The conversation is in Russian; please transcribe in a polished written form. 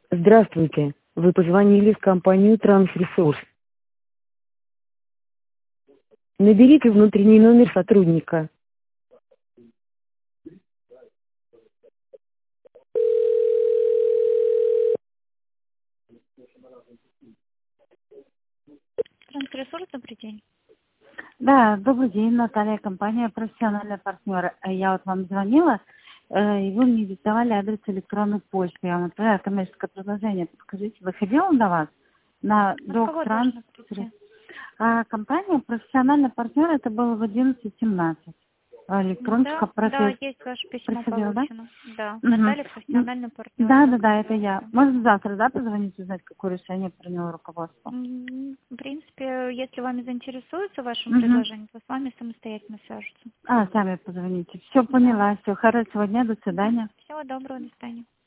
Здравствуйте, вы позвонили в компанию Трансресурс. Наберите внутренний номер сотрудника. Трансресурс, добрый день. Да, добрый день, Наталья, компания «Профессиональный партнер». Я вот вам звонила, и вы мне диктовали адрес электронной почты. Я вам отправила коммерческое предложение. Подскажите, выходила до вас на От кого Док-Транс? должно прийти? Компания «Профессиональный партнер», это было в 11:17. Электрончика Да, есть ваше письмо проходила, да? получено. Да, Угу. Наталья, профессиональный партнер. Да, это я. Можно завтра, да, позвонить, узнать, какое решение приняло руководство? В принципе, если вами заинтересуется вашим Угу. предложением, то с вами самостоятельно свяжутся. Сами позвоните. Все Да. поняла, все. Хорошего дня, до свидания. Всего доброго, до свидания.